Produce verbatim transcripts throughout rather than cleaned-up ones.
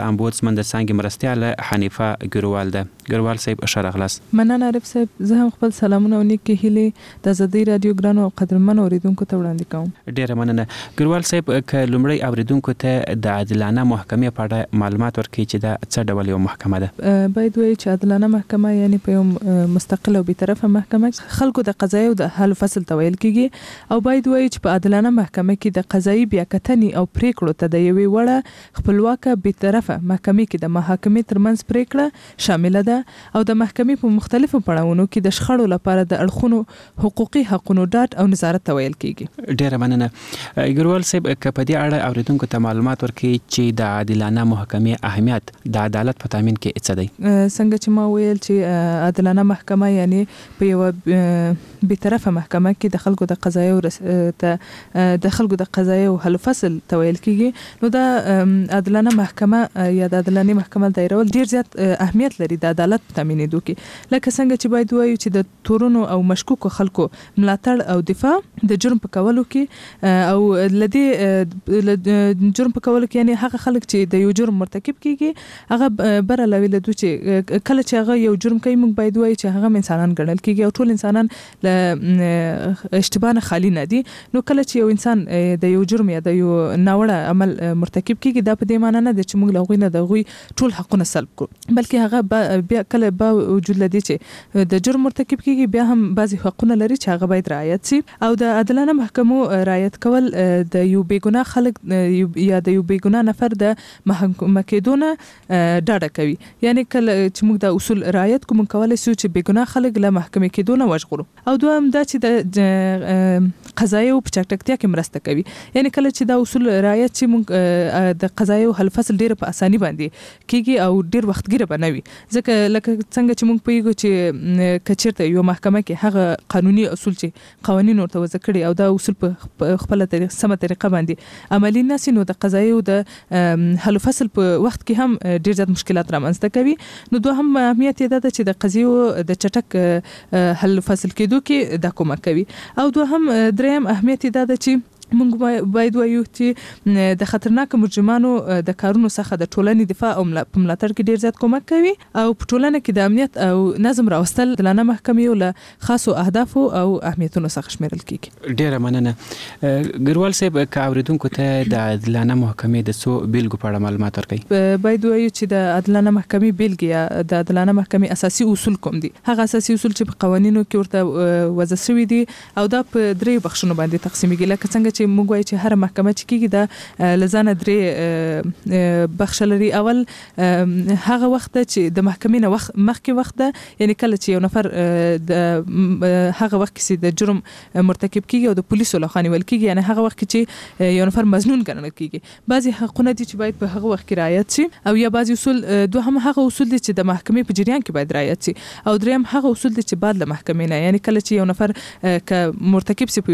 امبودسمن د څانګې مرستیاله حنیفه ګروال ده. ګروال صاحب ښه راغلاست. مننه عارف صاحب، زه هم خپل سلامونه او نیکې هیلې د ازادۍ رادیو ګرانو او قدرمنو اوریدونکو ته وړاندې کوم. ډیره مننه. ګروال صاحب که لومړی اوریدونکو ته د عادلانه محکمې په اړه معلومات ورکړي چې دا څه ډول یو محکمه ده؟ باید وایي چې عادلانه محکمه یعنی په یو مستقل او بی‌طرفه محکمه خلکو د قضایي او د حل فصل ته ویل کیږي، او باید وایي چې په عادلانه محکمه کې د قضایي بیاکتنې او پریکړو ته د یوې وړه خپلواکه بی‌طرفه محکمې کې د محاکمې ترمنځ پریکړه شامله ده او د محکمې په مختلفو پړاوونو کې د شخړو لپاره د اړخونو حقوقي حقونو ډاډ او نظارت ته ویل کیږي. ډیره مننه. ګروال صاحب که په دې اړه اوریدونکو ته معلومات ورکړي چې د عادلانه محکمې اهمیت د عدالت په تامین کې څه دی؟ څنګه چې ما ویل چې عادلانه محکمه یعنی په یو بی‌طرفه محکمه کې د خلکو د قضایي ته د خلکو د قضایي او حل فصل ته ویل کیږي، نو دا عادلانه محکمه یا د عادلانه محکمه دایرول ډیر زیات اهمیت لري د عدالت په تامینېدو کې. لکه څنګه چې باید وایو چې د تورونو او مشکوکو خلکو ملاتړ او دفاع د جرم په کولو کې او لدی جرم په کولو کې یعنی هغه خلک چې د یو جرم مرتکب کیږي هغه بر علاوه له دوی چې کله چې هغه یو جرم کوي موږ باید وایو چې هغه انسانان ګڼل کیږي او ټول انسانان له اشتباه نه خالی نه دي. نو کله چې یو انسان د یو جرم یا د یو ناوړه عمل مرتکب کیږي دا په دې معنی نه ده چې موږ له هغوی نه د هغوی ټول حقونه سلب کړو، بلکې هغه بیا کله با وجود لدی چې د جرم مرتکب کیږي بیا هم بعضی حقونه لري چې هغه باید رعایت شي. او د عادلانه محکمو رعایت کول د یو بیګناه خلک یا د یو بیګناه نفر د محاکمه کېدو نه ډاډه کوي، یعنی کله چې موږ د اصول رعایت کوم کولای شو چې بیګناه خلک له محکمې کېدو نه وژغورو. او دوهم دا چې د قضایي او چټکتیا کې مرسته کوي، یعنی کله چې دا اصول رعایت چې موږ د قضایي او حل فصل ډیر په اساني باندې کیږي او ډیر وختګیره بنوي، ځکه لکه څنګه چې موږ پوهیږو چې کچیرته یو محکمه کې هغه قانوني اصول چې قوانین ورته وضع کړي او دا اصول په خپل طریقه سمه طریقه باندې عملی نشي، نو د قضایي او د حل فصل په وخت کې هم ډیر زیات مشکلات رامنځته کوي. نو دوهم اهمیت یې ده چې د قضیو د چټک حل فصل کېدو کې دا کومک کوي. او دوهم دریم اهمیت یې ده چې موږ باید وایو چې د خطرناک مجرمانو د کارونو څخه د ټولنې دفاع او ملاتړ کې ډیر زیات کومک کوي او په ټولنه کې د امنیت او نظم راوستل د عادلانه محکمې له خاصو اهدافو او اهمیتونو څخه شمیرل کیږي. ډیره مننه. ګروال صاحب که اوریدونکو ته د عادلانه محکمې د څو بیلګو په اړه معلومات ورکړي؟ باید وایو چې د عادلانه محکمې بیلګې یا د عادلانه محکمې اساسي اصول کوم دي؟ هغه اساسي اصول چې په قوانینو کې ورته وضع شوي دي او دا په درې بخښونو باندې تقسیمیږي. لکه څنګه چې موږ وایو چې هر محکمه چې کیږي دا لزانه درې بخښ لري. اول هغه وخت چې د محکمې نه وخت مخکې وخت ده، یعنی کله چې یو نفر د هغه وخت کې د جرم مرتکب کیږي او د پولیسو لخوا نیول کیږي، یعنی هغه وخت چې یو نفر مظنون ګڼل کیږي. بعضی حقونه دي چې باید په هغه وخت کې رعایت شي، او یا بعضی اصول دوهم هغه اصول دي چې د محکمې په جریان کې باید رعایت شي، او دریم هغه اصول دي چې بعد له محکمې نه، یعنی کله چې یو نفر ک مرتکب سي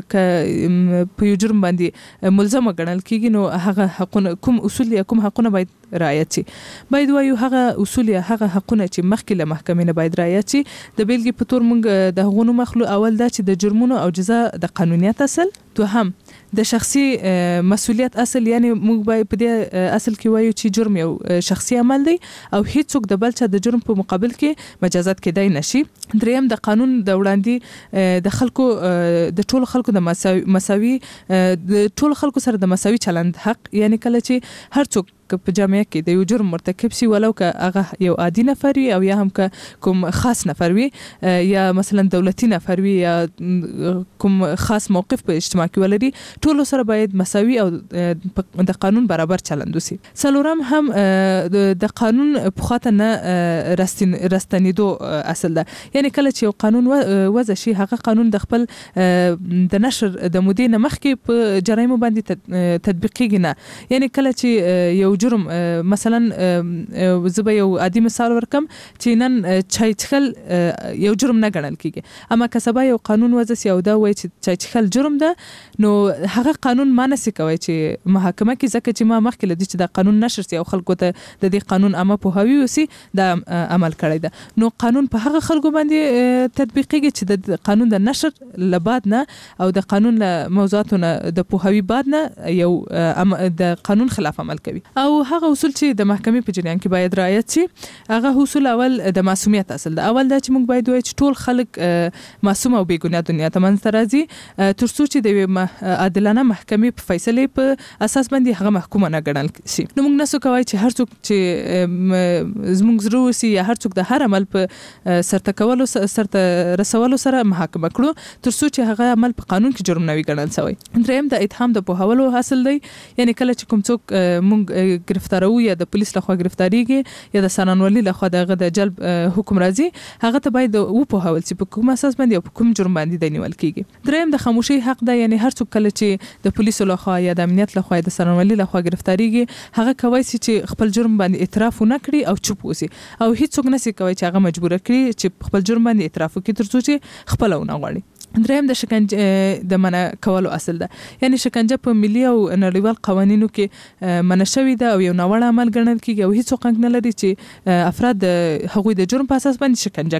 په یو جرم باندې ملزم ګڼل کیږي نو هغه حقونه کوم اصول یا کوم حقونه باید رعایت شي. باید وایو هغه اصول یا هغه حقونه چې مخکې له محکمې نه باید رعایت شي. د بیلګې په تور موږ د هغونو مخلو اول دا چې د جرمونو او جزا د قانونیت اصل، دوهم د شخصي مسؤلیت اصل، یعنی موږ باید په دې اصل کې وایو چې جرم یو شخصي عمل دی او هیڅوک د بل چا د جرم په مقابل کې مجازات کېدای نشي. دریم د قانون د وړاندې د خلکو د ټولو خلکو د مساوي د ټولو خلکو سره د مساوي چلند حق، یعنی کله چې هر څوک په جامعه کې د یو جرم مرتکب شي ولو که هغه یو عادي نفر وي او یا هم که کوم خاص نفر وي یا مثلا دولتي نفر وي یا کوم خاص موقف په اجتماع کې ولري، ټولو سره باید مساوي او د قانون برابر چلند وشي. څلورم هم د قانون پخاته نه راستنېدو اصل ده، یعنی کله چې یو قانون وضع شي هغه قانون د خپل د نشر د مودې نه مخکې په جرایمو باندې تطبیقیږي نه. یعنی کله چې یو جرم مثلا زه به یو عادي مثال ورکم چې نن چای څښل یو جرم نه ګڼل کیږي، اما که سبا یو قانون وضع شي او دا وایي چې چای څښل جرم ده، نو هغه قانون ما نشي کوي چې محاکمه کې ځکه چې ما مخکې له دې چې دا قانون نشر شي او خلکو ته د دې قانون عامه پوهاوی وسي دا عمل کړی ده، نو قانون په هغه خلکو باندې تطبیقیږي چې د قانون د نشر له بعد نه او د قانون له موضوعاتو نه د پوهاوی بعد نه یو د قانون خلاف عمل کوي. او هغه اصول چې د محکمې په جریان کې باید رعایت شي هغه اصول اول د معصومیت اصل ده. اول دا چې موږ باید وایو چې ټول خلک معصوم او بې ګناه دنیا ته منځته راځي تر څو چې د عادلانه محکمې په فیصلې په اساس باندې هغه محکومه نه ګڼل شي. نو موږ نسو کوای چې هر څوک چې زموږ زړه وسی یا هر څوک د هر عمل په سرته کولو سرته رسولو سره محاکمه کړو تر څو چې هغه عمل په قانون کې جرم نه وي ګڼل شوی. دریم د اتهام د پوهولو حاصل دی، یعنی کله چې کوم څوک موږ گرفتارو یا د پولیس لخوا گرفتاریږي یا د سرانولي لخوا دغه د جلب حکم راځي هغه ته باید و پوهول چې په کوم اساس باندې او په کوم جرم باندې دی نیول کیږي. دریم د خاموشي حق ده، یعنی هر څوک کله چې د پولیسو لخوا یا د امنیت لخوا د سرانولي لخوا گرفتاریږي هغه کوي چې خپل جرم باندې اعتراف ونه کړي او چوپ اوسي، او هیڅ څوک نشي کوي چې هغه مجبور کړي چې خپل جرم باندې اعتراف وکړي تر څو چې خپل ونه غواړي. دریم د شکنجه د منع کولو اصل ده، یعنی شکنجه په ملي او نړیوال قوانینو کې منع شوی ده او یو ناوړه عمل ګڼل کیږي او هیڅ حق نه لري چې افراد د هغوی د جرم په اساس باندې شکنجه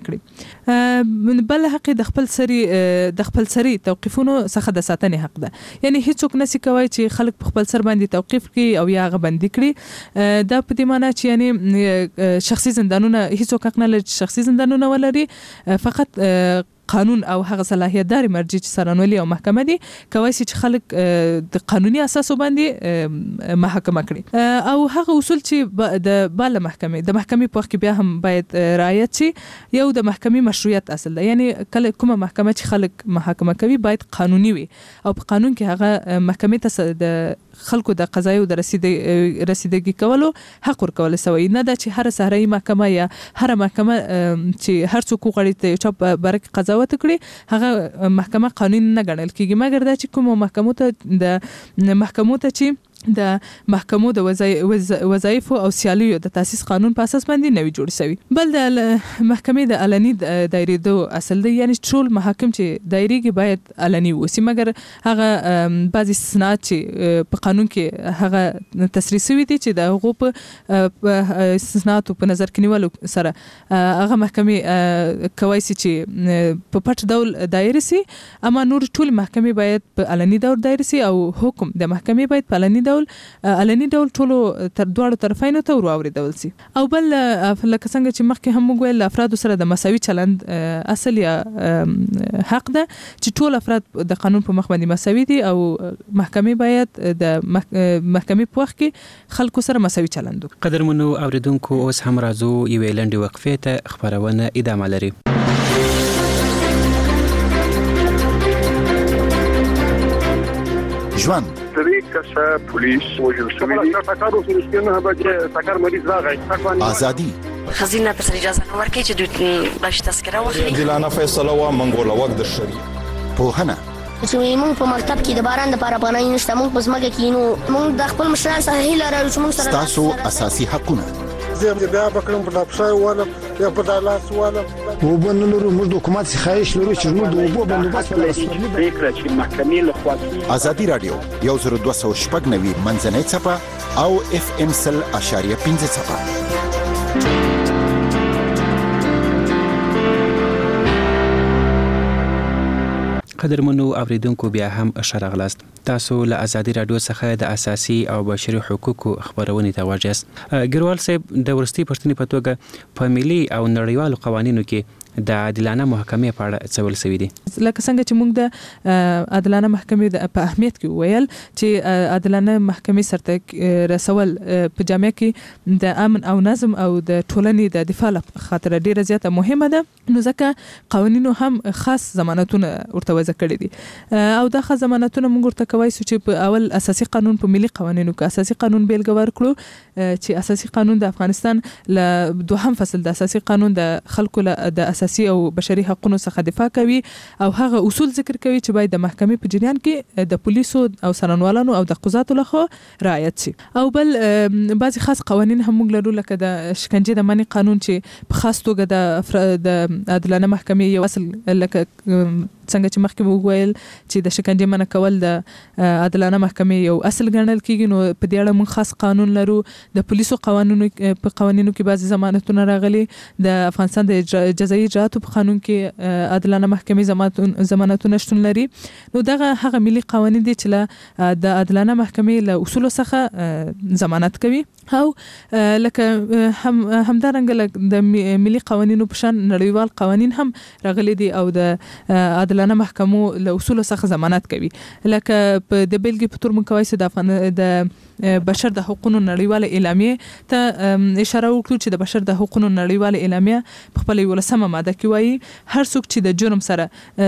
کړي. بل حق د خپل سری د خپل سری توقیفونو څخه د ساتنې حق ده، یعنی هیڅ څوک نشي کوي چې خلک په خپل سر باندې توقیف کړي او یا هغه بندي کړي. دا په دې معنی چې یعنی شخصي زندانونه هیڅ حق نه لري چې شخصي زندانونه ولري، فقط قانون او هغه صلاحیتدار مرجع چې سرانولي او محکمه دي کوي چې خلک د قانوني اساس باندې محاکمه کړي. او هغه اصول چې د بالا محکمې د محکمې په وخت کې بیا هم باید رعایت شي. یو د محکمې مشروعیت اصل ده، یعنی کله کومه محکمه چې خلک محاکمه کوي باید قانوني وي او په قانون کې هغه محکمې ته د خلکو د قضایي او د رسیدګي رسیدګي کولو حق ورکول شوی، نه دا چې هر سهري محکمه یا هر محکمه چې هر څوک غړي ته چا برک قضاوت کړي هغه محکمه قانون نه ګڼل کیږي، مګر دا چې کوم محکمو ته د محکمو ته چې د محکمو د وظایف او سیالیو د تاسیس قانون په اساس باندې نوي جوړ شوی. بل د محکمې د علني دایره دو اصل دی، یعنی ټول محاکم چې دایریږي باید علني وسی، مګر هغه بعضی استثناءات چې په قانون کې هغه تصریح شوی دي چې د هغو په استثناءات په نظر کې نیولو سره هغه محکمې کوي چې په پټ ډول دایره سي، اما نور ټول محکمې باید په علني ډول دایره سي او حکم د محکمې باید په علني ډول علني ډول ټولو تر دواړو طرفینو ته ورواوریدل سي. او بل لکه څنګه چې مخکې هم موږ ویل افراد سره د مساوي چلند اصل یا حق ده چې ټول افراد د قانون په مخ باندې مساوي دي او محکمې باید د محکمې په وخت کې خلکو سره مساوي چلند وکړي. قدرمنو اوریدونکو اوس هم راځو یوې لنډې وقفې ته، خبرونه ادامه لري. ژوند طریقه پولیس وجل شوی دی تاکارو سرسکنه به تاکار مریض راغی ازادي خزینه تر اجازه نه ورکړي چې دوی باش تذکره واخلي. عادلانه فیصله وا منګول وخت د شری پوهنه چې موږ په مکتب کې د باران لپاره پناه نشته، موږ په ځمکه کې نو موږ د خپل مشران سره هیله لرو چې موږ سره تاسو اساسي حقونه زه بیا بکرم په لپسای ولا یا په دالاس ولا وبنلرو موږ د حکومت څخه خواهش لرو چې موږ د وبو بندوبست لپاره فکر چې محکمې له خوا ازادي رادیو یو زر دوه سوه شپږ نوي منځنۍ څپه او اف ام سل اشاریه پنځه څپه. قدرمنو اوریدونکو بیا هم ښه راغلاست. تاسو له ازادي رادیو څخه د اساسي او بشري حقوقو خبرونه ته واجس. ګروال صاحب د ورستي پښتني په توګه په ملي او نړیوالو قوانینو کې د عادلانه محکمې په اړه څه ول سوي دي؟ لکه څنګه چې موږ د عادلانه محکمې د په اهمیت کې ویل چې عادلانه محکمې سرته رسول په جامعه کې د امن او نظم او د ټولنې د دفاع لپاره خاطر ډیره زیاته مهمه ده، نو ځکه قوانینو هم خاص ضمانتونه ورته وضع کړي دي او دا خاص ضمانتونه موږ ورته کوي چې په اول اساسي قانون په ملي قوانینو کې اساسي قانون بیلګه ورکړو چې اساسي قانون د افغانستان له دوهم فصل د اساسي قانون د خلکو له د اساسي او بشري حقوقو څخه دفاع کوي او هغه اصول ذکر کوي چې باید د محکمې په جریان کې د پولیسو او سرانوالانو او د قضاتو لخوا رعایت شي. او بل بعضی خاص قوانین هم موږ لرو لکه د شکنجې د منع قانون چې په خاص توګه د عادلانه محکمې یو اصل لکه څنګه چې مخکې وویل چې د شکنجې منع کول د عادلانه محکمې یو اصل ګڼل کیږي، نو په دې اړه موږ خاص قانون لرو. د پولیسو قوانینو په قوانینو کې بعضی ضمانتونه راغلي، د افغانستان د جزایي مراجعاتو په قانون کې عادلانه محکمې ضمانتونه شتون لري. نو دغه هغه ملي قوانین دي چې له د عادلانه محکمې له اصولو څخه ضمانت کوي او لکه هم همدارنګه د ملي قوانینو په شان نړیوال قوانین هم راغلي دي او د عادلانه محکمو له اصولو څخه ضمانت کوي. لکه په د بیلګې په تور موږ کولی د افغان د بشر د حقوقو نړیواله اعلامیه ته اشاره وکړو چې د بشر د حقوقو نړیواله اعلامیه په خپل یولسمه ماده کې وایي هر څوک چې د جرم سره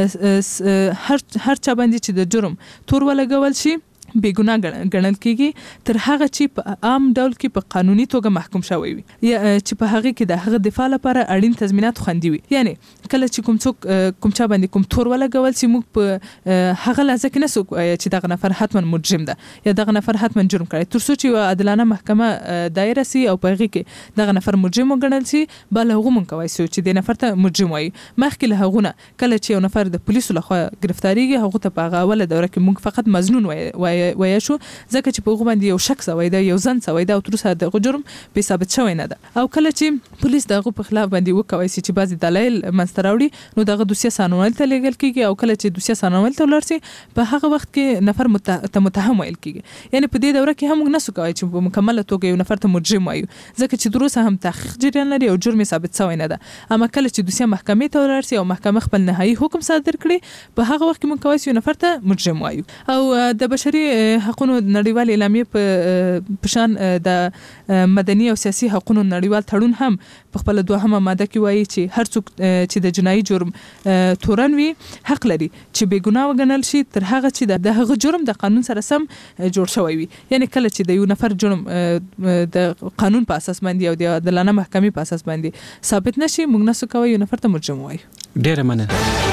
هر هر چا باندې چې د جرم تور ولګول شي بې ګناه ګڼل کیږي تر هغه چې په عام ډول کې په قانوني توګه محکوم شوی وي یا چې په هغه کې د هغه دفاع لپاره اړین تضمینات خوندي وي. یعنی کله چې کوم څوک کوم چا باندې کوم تور ولګول شي موږ په هغه لحظه کې نه څوک چې دغه نفر حتما مجرم ده یا دغه نفر حتما جرم کړی تر څو چې عادلانه محکمه دایره سي او په هغه کې دغه نفر مجرم وګڼل شي بل هغه مونږ کوي چې د نفر ته مجرم وایي. مخکې له هغه کله چې یو نفر د پولیسو لخوا گرفتاریږي هغه ته په هغه اوله دوره کې موږ فقط مظنون وایي وایي شو ځکه چې په هغه باندې یو شک سوی دی یو ځن سوی دی او تر اوسه د جرم به ثابت شوی نه ده. او کله چې پولیس دغه په خلاف باندې وکوي چې بعضی دلایل منځته راوړي نو دغه دوسیه سانول ته لیږل کیږي او کله چې دوسیه سانول ته ولرسي په هغه وخت کې نفر متهم ویل کیږي. یعنی په دې دوره کې هم موږ نه سو کوي چې په مکمله توګه یو نفر ته مجرم وایو ځکه چې تر اوسه هم تحقیق جریان لري او جرم ثابت شوی نه ده. اما کله چې دوسیه محکمې ته ولرسي او محکمه خپل نهایی حکم صادر کړي په هغه وخت کې موږ کوي چې نفر ته مجرم وایو. او د بشري حقوقو نړیوال اعلامیه په شان د مدني او سیاسي حقوقو نړیوال تړون هم په خپل دوهمه ماده کې وایي چې هر څوک چې د جنایي جرم تورن وي حق لري چې بې ګناه وګڼل شي تر هغه چې د هغه جرم د قانون سره سم جوړ شوی وي. یعنی کله چې د یو نفر جرم د قانون په اساس باندې او د عادلانه محکمې په اساس باندې ثابت نشي موږ نه سو کوي یو نفر ته مجرم وایي. ډیره مننه.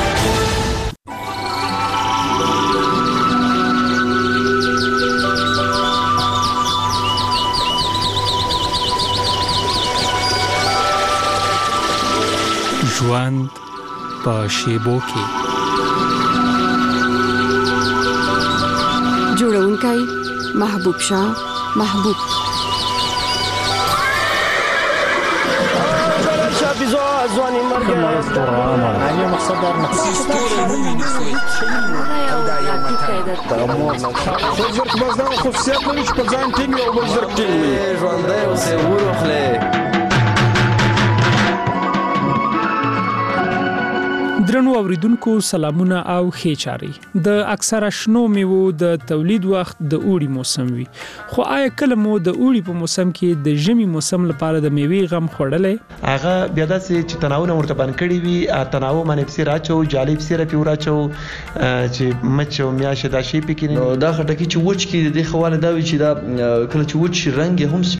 ژوند په شیبو کې جوړونکی محبوب شاه محبوب ځواني مرګ نه مقصد در خو زرک بازدان خصوصیت لري چې په ځان ټینګ او بل زرک ټینګ وي ژوندی اوسې وروخلې. درنو اوریدونکو سلامونه او ښې چارې. د اکثره شنو میوو د تولید وخت د اوړي موسم وي خو آیا کله مو د اوړي په موسم کې د ژمي موسم لپاره د میوې غم خوړلې؟ هغه بیا داسې چې تناوونه ورته باندې کړي وي تناو باندې پسې راچو جالي پسې راپی وراچو چې مچ او میاشه دا شی پکې نه دا خټکی چې وچ کې د خواله دا وي چې دا کله چې وچ رنگ هم